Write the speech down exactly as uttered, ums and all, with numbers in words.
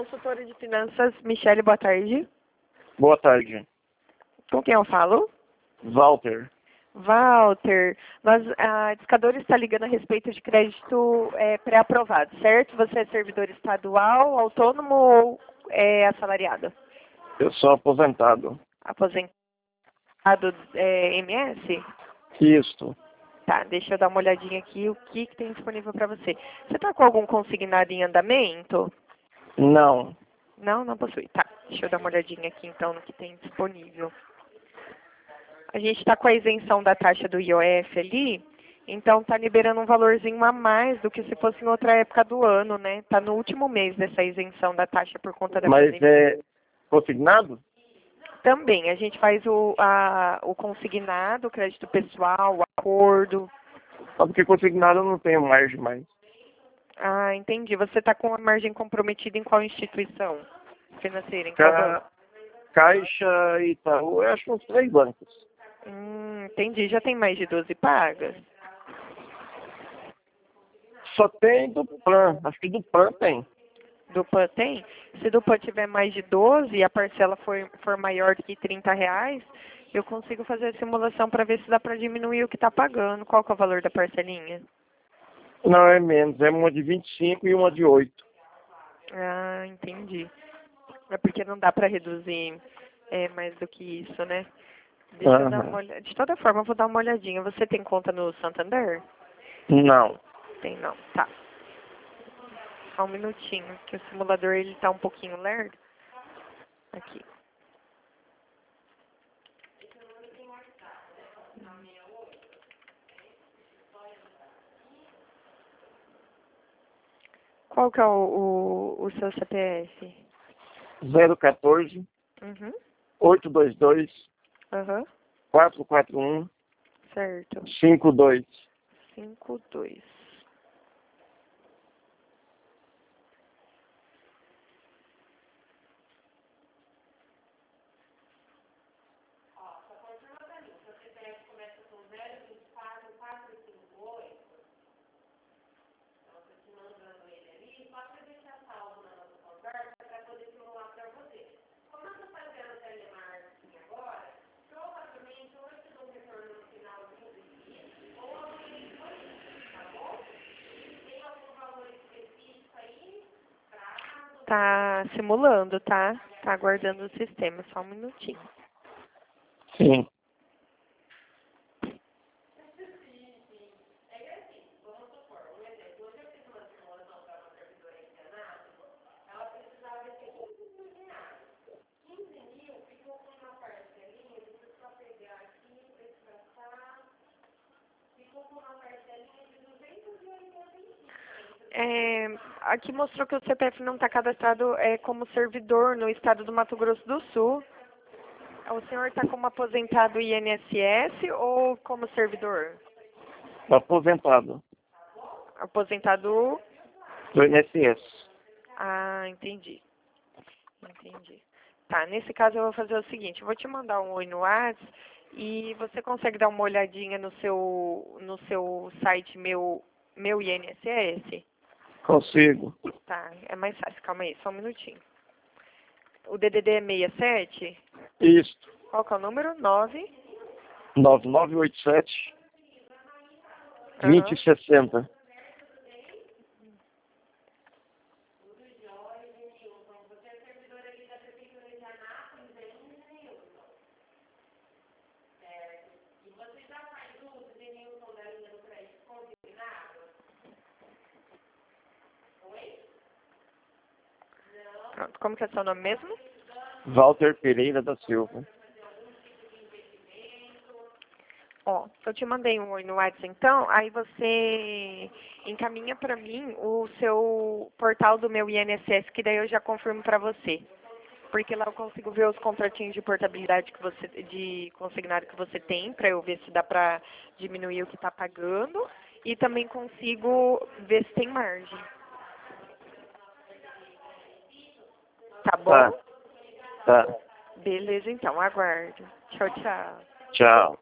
Consultora de Finanças, Michele, boa tarde. Boa tarde. Com quem eu falo? Walter. Walter, nós, a Discadora está ligando a respeito de crédito é, pré-aprovado, certo? Você é servidor estadual, autônomo ou é assalariado? Eu sou aposentado. Aposentado é, M S? Isto. Tá, deixa eu dar uma olhadinha aqui o que, que tem disponível para você. Você está com algum consignado em andamento? Não. Não, não possui. Tá, deixa eu dar uma olhadinha aqui então no que tem disponível. A gente está com a isenção da taxa do I O F ali, então está liberando um valorzinho a mais do que se fosse em outra época do ano, né? Está no último mês dessa isenção da taxa por conta da Mas pandemia. é consignado? Também, a gente faz o, a, o consignado, o crédito pessoal, o acordo. Só porque consignado eu não tenho margem mais. Ah, entendi. Você está com a margem comprometida em qual instituição financeira? Em qual banco? Ca... Caixa e Itaú, eu acho uns três bancos. Hum, entendi. Já tem mais de doze pagas? Só tem do Plan. Acho que do Plan tem. Do P A N tem? Se do P A N tiver mais de doze e a parcela for, for maior do que trinta reais, eu consigo fazer a simulação para ver se dá para diminuir o que está pagando. Qual que é o valor da parcelinha? Não, é menos. É uma de vinte e cinco e uma de oito. Ah, entendi. É porque não dá para reduzir é, mais do que isso, né? Deixa eu dar uma Aham. olhada. De toda forma, eu vou dar uma olhadinha. Você tem conta no Santander? Não. Tem não. Tá. Só um minutinho, que o simulador ele tá um pouquinho lerdo. Aqui. Qual que é o, o, o seu C P F? zero quatorze, Uhum. oito dois dois, Aham. quatro quatro um, Certo. cinco dois. Cinco, dois. Tá simulando, tá? Tá aguardando o sistema. Só um minutinho. Sim. É, aqui mostrou que o C P F não está cadastrado é, como servidor no estado do Mato Grosso do Sul. O senhor está como aposentado I N S S ou como servidor? Aposentado. Aposentado. Do I N S S. Ah, entendi. Entendi. Tá, nesse caso eu vou fazer o seguinte, eu vou te mandar um oi no WhatsApp e você consegue dar uma olhadinha no seu, no seu site meu, meu I N S S? Consigo. Tá, é mais fácil, calma aí, só um minutinho. O D D D é sessenta e sete? Isto. Qual que é o número? nove? nove nove oito sete, Aham. vinte sessenta. Pronto, como que é seu nome mesmo? Walter Pereira da Silva. Ó, eu te mandei um oi no WhatsApp então, aí você encaminha pra mim o seu portal do meu I N S S, que daí eu já confirmo pra você. Porque lá eu consigo ver os contratinhos de portabilidade que você, de consignado que você tem, pra eu ver se dá pra diminuir o que tá pagando. E também consigo ver se tem margem. Tá bom? Tá. Tá. Beleza, então, aguardo. Tchau, tchau. Tchau.